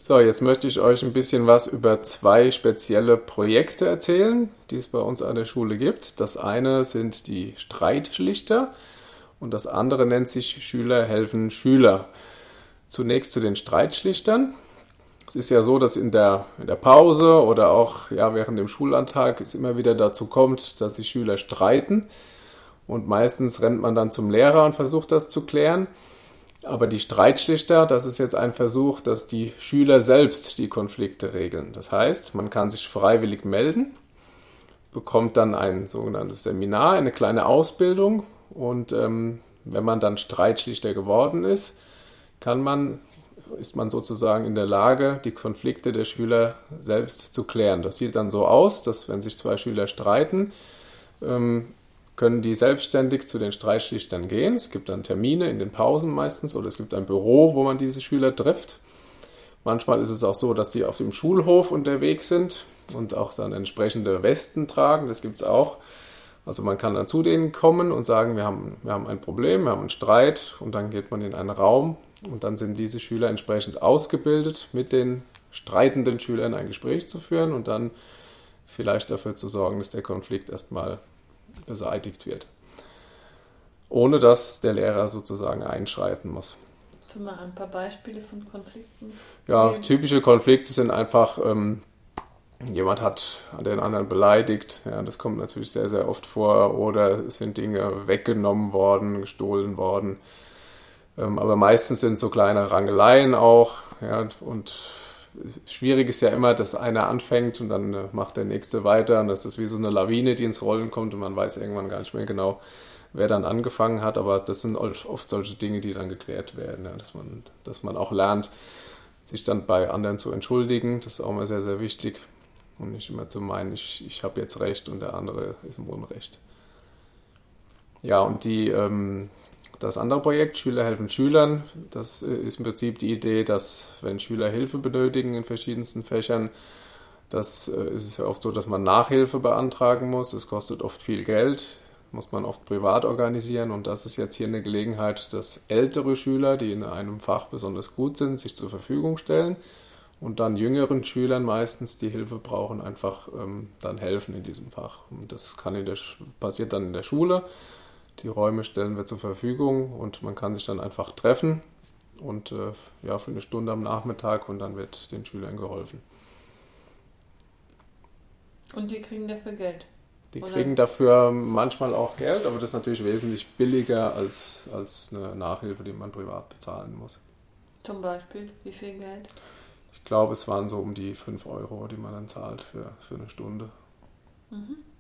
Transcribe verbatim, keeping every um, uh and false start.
So, jetzt möchte ich euch ein bisschen was über zwei spezielle Projekte erzählen, die es bei uns an der Schule gibt. Das eine sind die Streitschlichter und das andere nennt sich Schüler helfen Schüler. Zunächst zu den Streitschlichtern. Es ist ja so, dass in der, in der Pause oder auch ja, während dem Schullandtag es immer wieder dazu kommt, dass die Schüler streiten. Und meistens rennt man dann zum Lehrer und versucht das zu klären. Aber die Streitschlichter, das ist jetzt ein Versuch, dass die Schüler selbst die Konflikte regeln. Das heißt, man kann sich freiwillig melden, bekommt dann ein sogenanntes Seminar, eine kleine Ausbildung. Und ähm, wenn man dann Streitschlichter geworden ist, kann man, ist man sozusagen in der Lage, die Konflikte der Schüler selbst zu klären. Das sieht dann so aus, dass wenn sich zwei Schüler streiten, ähm, können die selbstständig zu den Streitschlichtern gehen. Es gibt dann Termine in den Pausen meistens oder es gibt ein Büro, wo man diese Schüler trifft. Manchmal ist es auch so, dass die auf dem Schulhof unterwegs sind und auch dann entsprechende Westen tragen. Das gibt es auch. Also man kann dann zu denen kommen und sagen, wir haben, wir haben ein Problem, wir haben einen Streit und dann geht man in einen Raum und dann sind diese Schüler entsprechend ausgebildet, mit den streitenden Schülern ein Gespräch zu führen und dann vielleicht dafür zu sorgen, dass der Konflikt erstmal beseitigt wird, ohne dass der Lehrer sozusagen einschreiten muss. Hast du mal ein paar Beispiele von Konflikten? Ja, geben? Typische Konflikte sind einfach, ähm, jemand hat den anderen beleidigt, ja, das kommt natürlich sehr, sehr oft vor, oder es sind Dinge weggenommen worden, gestohlen worden, ähm, aber meistens sind so kleine Rangeleien auch, ja, und schwierig ist ja immer, dass einer anfängt und dann macht der Nächste weiter und das ist wie so eine Lawine, die ins Rollen kommt und man weiß irgendwann gar nicht mehr genau, wer dann angefangen hat, aber das sind oft solche Dinge, die dann geklärt werden, ja, dass man, dass man auch lernt, sich dann bei anderen zu entschuldigen, das ist auch immer sehr, sehr wichtig und nicht immer zu meinen, ich, ich habe jetzt Recht und der andere ist im Unrecht. Ja, und die ähm, Das andere Projekt, Schüler helfen Schülern, das ist im Prinzip die Idee, dass wenn Schüler Hilfe benötigen in verschiedensten Fächern, das ist es ja oft so, dass man Nachhilfe beantragen muss. Es kostet oft viel Geld, muss man oft privat organisieren und das ist jetzt hier eine Gelegenheit, dass ältere Schüler, die in einem Fach besonders gut sind, sich zur Verfügung stellen und dann jüngeren Schülern meistens, die Hilfe brauchen, einfach ähm, dann helfen in diesem Fach. Und das kann in der, passiert dann in der Schule. Die Räume stellen wir zur Verfügung und man kann sich dann einfach treffen und äh, ja, für eine Stunde am Nachmittag und dann wird den Schülern geholfen. Und die kriegen dafür Geld? Die Oder? kriegen dafür manchmal auch Geld, aber das ist natürlich wesentlich billiger als, als eine Nachhilfe, die man privat bezahlen muss. Zum Beispiel, wie viel Geld? Ich glaube, es waren so um die fünf Euro, die man dann zahlt für, für eine Stunde. Mhm.